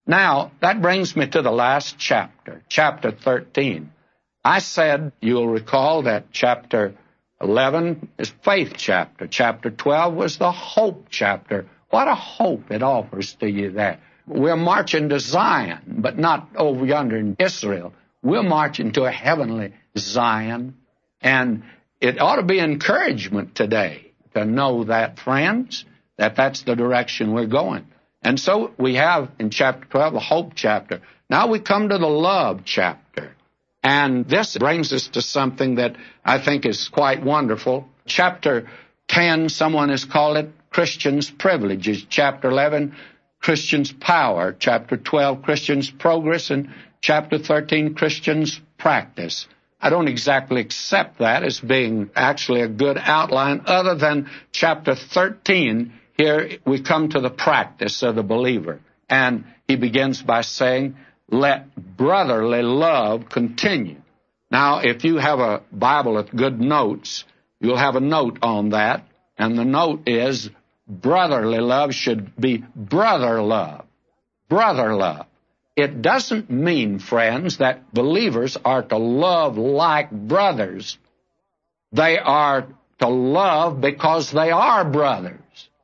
Now, that brings me to the last chapter, chapter 13. I said, you'll recall that chapter 11 is faith chapter. Chapter 12 was the hope chapter. What a hope it offers to you there. We're marching to Zion, but not over yonder in Israel. We're marching to a heavenly Zion. And it ought to be encouragement today to know that, friends, that that's the direction we're going. And so we have in chapter 12 the hope chapter. Now we come to the love chapter. And this brings us to something that I think is quite wonderful. Chapter 10, someone has called it Christians' privileges. Chapter 11, Christians' power. Chapter 12, Christians' progress. And chapter 13, Christians' practice. I don't exactly accept that as being actually a good outline, other than chapter 13. Here we come to the practice of the believer. And he begins by saying, let brotherly love continue. Now, if you have a Bible with good notes, you'll have a note on that. And the note is, brotherly love should be brother love. Brother love. It doesn't mean, friends, that believers are to love like brothers. They are to love because they are brothers.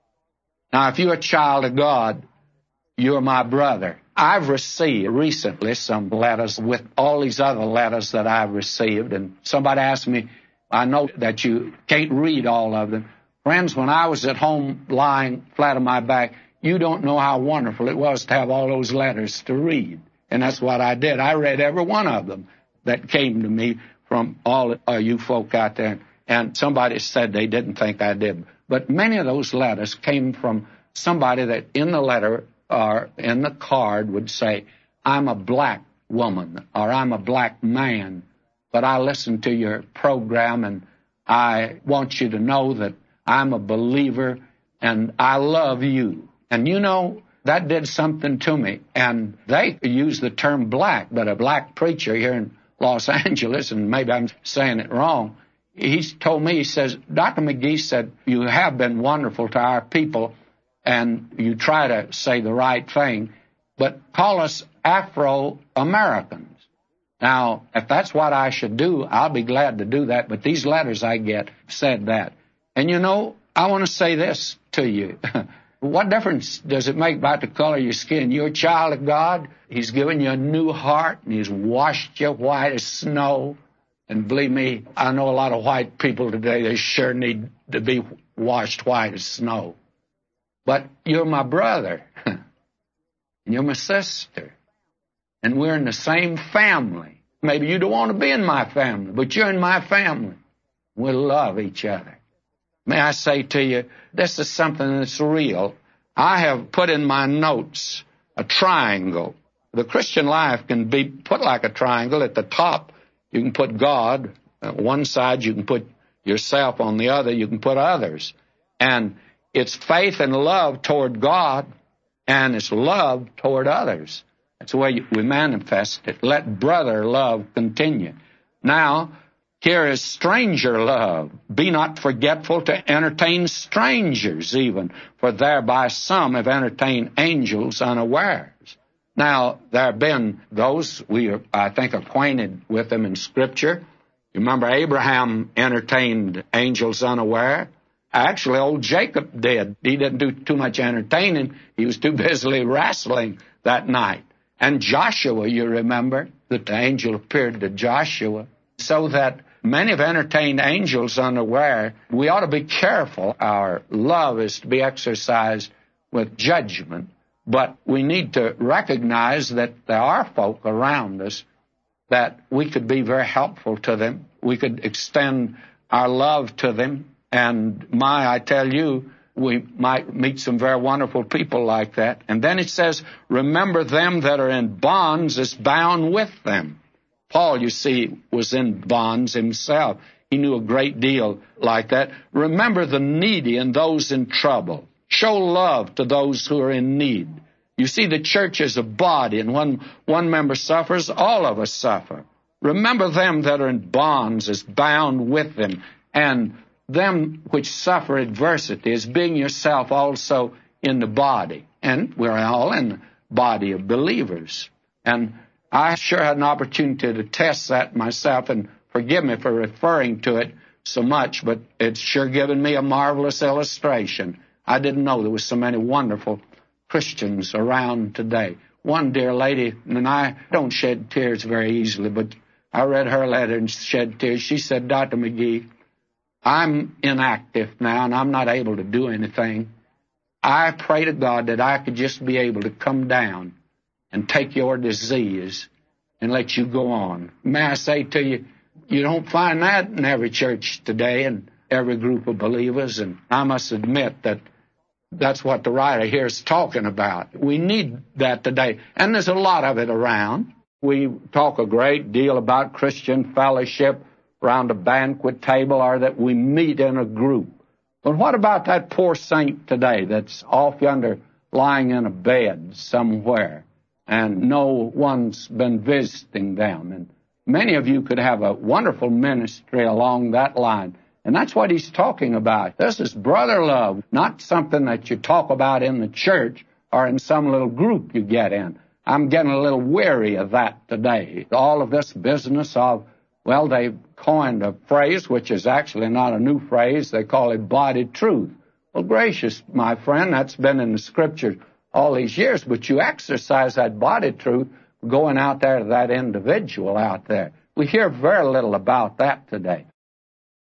Now, if you're a child of God, you're my brother. I've received recently some letters with all these other letters that I've received, and somebody asked me, I know that you can't read all of them. Friends, when I was at home lying flat on my back, you don't know how wonderful it was to have all those letters to read. And that's what I did. I read every one of them that came to me from all you folk out there. And somebody said they didn't think I did. But many of those letters came from somebody that in the letter or in the card would say, I'm a black woman or I'm a black man, but I listened to your program and I want you to know that I'm a believer and I love you. And you know, that did something to me. And they use the term black, but a black preacher here in Los Angeles, and maybe I'm saying it wrong, he's told me, he says, Dr. McGee said, you have been wonderful to our people, and you try to say the right thing, but call us Afro-Americans. Now, if that's what I should do, I'll be glad to do that, but these letters I get said that. And you know, I want to say this to you. What difference does it make about the color of your skin? You're a child of God. He's given you a new heart, and He's washed you white as snow. And believe me, I know a lot of white people today, they sure need to be washed white as snow. But you're my brother, and you're my sister, and we're in the same family. Maybe you don't want to be in my family, but you're in my family. We'll love each other. May I say to you, this is something that's real. I have put in my notes a triangle. The Christian life can be put like a triangle. At the top, you can put God. One side, you can put yourself. On the other, you can put others. And it's faith and love toward God, and it's love toward others. That's the way we manifest it. Let brother love continue. Now, here is stranger love. Be not forgetful to entertain strangers even, for thereby some have entertained angels unawares. Now, there have been those, we are, I think, acquainted with them in Scripture. You remember Abraham entertained angels unaware? Actually, old Jacob did. He didn't do too much entertaining. He was too busily wrestling that night. And Joshua, you remember, that the angel appeared to Joshua. So that many have entertained angels unaware. We ought to be careful. Our love is to be exercised with judgment. But we need to recognize that there are folk around us that we could be very helpful to them. We could extend our love to them. And I tell you, we might meet some very wonderful people like that. And then it says, remember them that are in bonds as bound with them. Paul, you see, was in bonds himself. He knew a great deal like that. Remember the needy and those in trouble. Show love to those who are in need. You see, the church is a body, and when one member suffers, all of us suffer. Remember them that are in bonds as bound with them, and them which suffer adversity as being yourself also in the body. And we're all in the body of believers. And I sure had an opportunity to test that myself, and forgive me for referring to it so much, but it's sure given me a marvelous illustration. I didn't know there was so many wonderful Christians around today. One dear lady, and I don't shed tears very easily, but I read her letter and shed tears. She said, Dr. McGee, I'm inactive now and I'm not able to do anything. I pray to God that I could just be able to come down and take your disease and let you go on. May I say to you, you don't find that in every church today and every group of believers, and I must admit that that's what the writer here is talking about. We need that today, and there's a lot of it around. We talk a great deal about Christian fellowship around a banquet table, or that we meet in a group. But what about that poor saint today that's off yonder lying in a bed somewhere, and no one's been visiting them? And many of you could have a wonderful ministry along that line. And that's what he's talking about. This is brother love, not something that you talk about in the church or in some little group you get in. I'm getting a little weary of that today. All of this business of, well, they've coined a phrase, which is actually not a new phrase. They call it body truth. Well, gracious, my friend, that's been in the Scripture all these years, but you exercise that body truth going out there to that individual out there. We hear very little about that today.